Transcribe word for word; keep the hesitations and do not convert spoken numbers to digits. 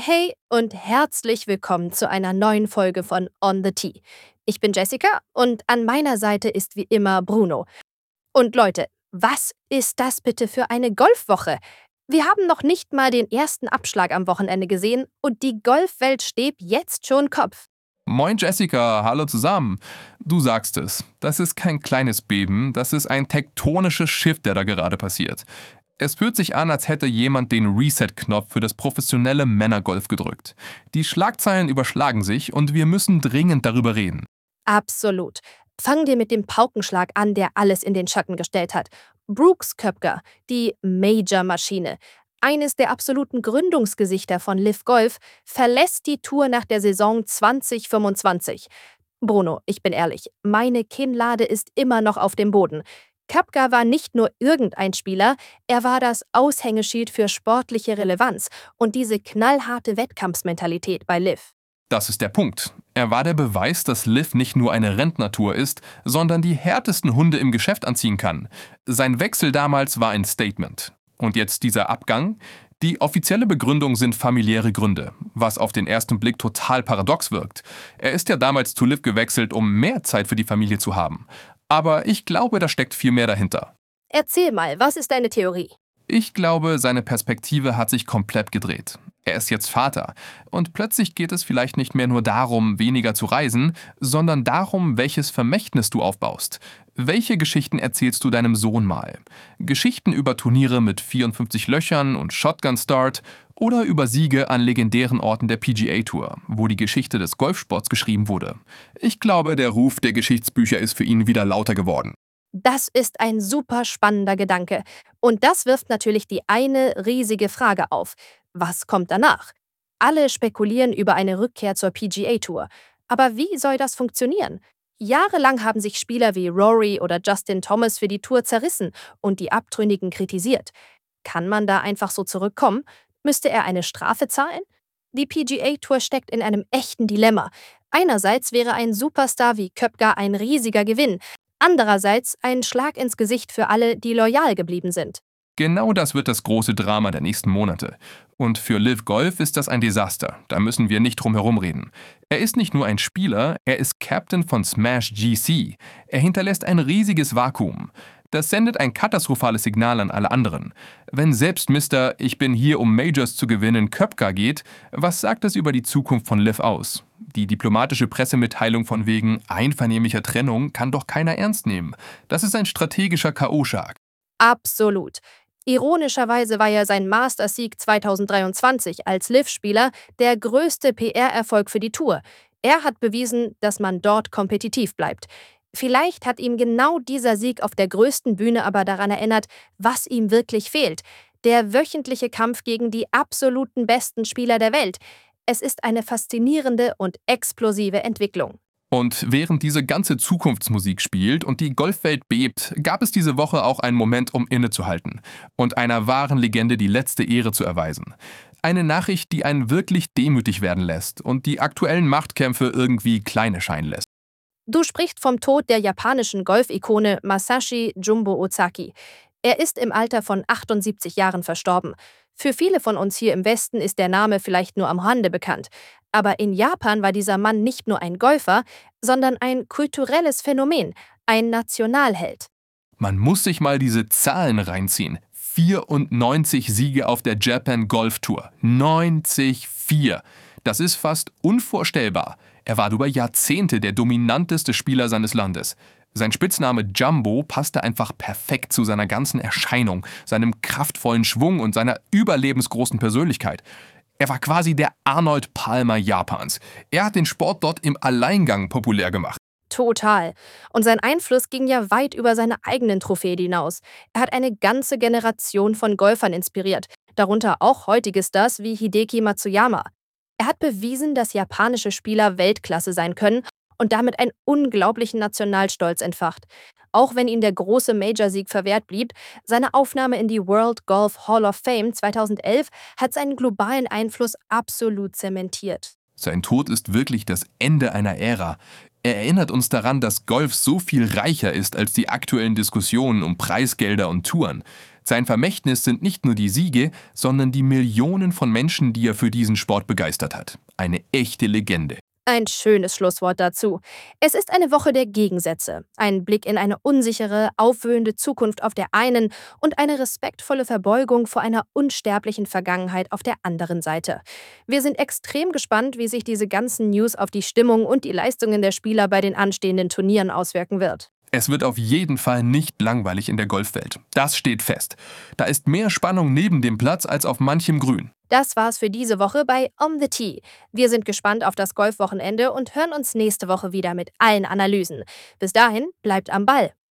Hey und herzlich willkommen zu einer neuen Folge von On the Tee. Ich bin Jessica und an meiner Seite ist wie immer Bruno. Und Leute, was ist das bitte für eine Golfwoche? Wir haben noch nicht mal den ersten Abschlag am Wochenende gesehen und die Golfwelt steht jetzt schon Kopf. Moin Jessica, hallo zusammen. Du sagst es, das ist kein kleines Beben, das ist ein tektonisches Shift, der da gerade passiert. Es fühlt sich an, als hätte jemand den Reset-Knopf für das professionelle Männergolf gedrückt. Die Schlagzeilen überschlagen sich und wir müssen dringend darüber reden. Absolut. Fangen wir mit dem Paukenschlag an, der alles in den Schatten gestellt hat. Brooks Koepka, die Major-Maschine, eines der absoluten Gründungsgesichter von Liv Golf, verlässt die Tour nach der Saison zwanzig fünfundzwanzig. Bruno, ich bin ehrlich, meine Kinnlade ist immer noch auf dem Boden. Koepka war nicht nur irgendein Spieler, er war das Aushängeschild für sportliche Relevanz und diese knallharte Wettkampfsmentalität bei Liv. Das ist der Punkt. Er war der Beweis, dass Liv nicht nur eine Rentnertour ist, sondern die härtesten Hunde im Geschäft anziehen kann. Sein Wechsel damals war ein Statement. Und jetzt dieser Abgang? Die offizielle Begründung sind familiäre Gründe, was auf den ersten Blick total paradox wirkt. Er ist ja damals zu Liv gewechselt, um mehr Zeit für die Familie zu haben. Aber ich glaube, da steckt viel mehr dahinter. Erzähl mal, was ist deine Theorie? Ich glaube, seine Perspektive hat sich komplett gedreht. Er ist jetzt Vater. Und plötzlich geht es vielleicht nicht mehr nur darum, weniger zu reisen, sondern darum, welches Vermächtnis du aufbaust. Welche Geschichten erzählst du deinem Sohn mal? Geschichten über Turniere mit vierundfünfzig Löchern und Shotgun-Start oder über Siege an legendären Orten der P G A Tour, wo die Geschichte des Golfsports geschrieben wurde. Ich glaube, der Ruf der Geschichtsbücher ist für ihn wieder lauter geworden. Das ist ein super spannender Gedanke. Und das wirft natürlich die eine riesige Frage auf. Was kommt danach? Alle spekulieren über eine Rückkehr zur P G A Tour. Aber wie soll das funktionieren? Jahrelang haben sich Spieler wie Rory oder Justin Thomas für die Tour zerrissen und die Abtrünnigen kritisiert. Kann man da einfach so zurückkommen? Müsste er eine Strafe zahlen? Die P G A Tour steckt in einem echten Dilemma. Einerseits wäre ein Superstar wie Koepka ein riesiger Gewinn. Andererseits ein Schlag ins Gesicht für alle, die loyal geblieben sind. Genau das wird das große Drama der nächsten Monate. Und für Liv Golf ist das ein Desaster, da müssen wir nicht drum herum reden. Er ist nicht nur ein Spieler, er ist Captain von Smash G C. Er hinterlässt ein riesiges Vakuum. Das sendet ein katastrophales Signal an alle anderen. Wenn selbst Mister Ich bin hier, um Majors zu gewinnen, Koepka geht, was sagt das über die Zukunft von Liv aus? Die diplomatische Pressemitteilung von wegen einvernehmlicher Trennung kann doch keiner ernst nehmen. Das ist ein strategischer K O-Schlag. Absolut. Ironischerweise war ja sein Masters-Sieg zweitausenddreiundzwanzig als Liv-Spieler der größte P R-Erfolg für die Tour. Er hat bewiesen, dass man dort kompetitiv bleibt. Vielleicht hat ihm genau dieser Sieg auf der größten Bühne aber daran erinnert, was ihm wirklich fehlt. Der wöchentliche Kampf gegen die absoluten besten Spieler der Welt. Es ist eine faszinierende und explosive Entwicklung. Und während diese ganze Zukunftsmusik spielt und die Golfwelt bebt, gab es diese Woche auch einen Moment, um innezuhalten und einer wahren Legende die letzte Ehre zu erweisen. Eine Nachricht, die einen wirklich demütig werden lässt und die aktuellen Machtkämpfe irgendwie klein erscheinen lässt. Du sprichst vom Tod der japanischen Golfikone Masashi Jumbo Ozaki. Er ist im Alter von achtundsiebzig Jahren verstorben. Für viele von uns hier im Westen ist der Name vielleicht nur am Rande bekannt. Aber in Japan war dieser Mann nicht nur ein Golfer, sondern ein kulturelles Phänomen, ein Nationalheld. Man muss sich mal diese Zahlen reinziehen. vierundneunzig Siege auf der Japan Golf Tour. neunzig vier. Das ist fast unvorstellbar. Er war über Jahrzehnte der dominanteste Spieler seines Landes. Sein Spitzname Jumbo passte einfach perfekt zu seiner ganzen Erscheinung, seinem kraftvollen Schwung und seiner überlebensgroßen Persönlichkeit. Er war quasi der Arnold Palmer Japans. Er hat den Sport dort im Alleingang populär gemacht. Total. Und sein Einfluss ging ja weit über seine eigenen Trophäen hinaus. Er hat eine ganze Generation von Golfern inspiriert, darunter auch heutige Stars wie Hideki Matsuyama. Er hat bewiesen, dass japanische Spieler Weltklasse sein können und damit einen unglaublichen Nationalstolz entfacht. Auch wenn ihm der große Major-Sieg verwehrt blieb, seine Aufnahme in die World Golf Hall of Fame zweitausendelf hat seinen globalen Einfluss absolut zementiert. Sein Tod ist wirklich das Ende einer Ära. Er erinnert uns daran, dass Golf so viel reicher ist als die aktuellen Diskussionen um Preisgelder und Touren. Sein Vermächtnis sind nicht nur die Siege, sondern die Millionen von Menschen, die er für diesen Sport begeistert hat. Eine echte Legende. Ein schönes Schlusswort dazu. Es ist eine Woche der Gegensätze. Ein Blick in eine unsichere, aufwühlende Zukunft auf der einen und eine respektvolle Verbeugung vor einer unsterblichen Vergangenheit auf der anderen Seite. Wir sind extrem gespannt, wie sich diese ganzen News auf die Stimmung und die Leistungen der Spieler bei den anstehenden Turnieren auswirken wird. Es wird auf jeden Fall nicht langweilig in der Golfwelt. Das steht fest. Da ist mehr Spannung neben dem Platz als auf manchem Grün. Das war's für diese Woche bei On the Tee. Wir sind gespannt auf das Golfwochenende und hören uns nächste Woche wieder mit allen Analysen. Bis dahin, bleibt am Ball.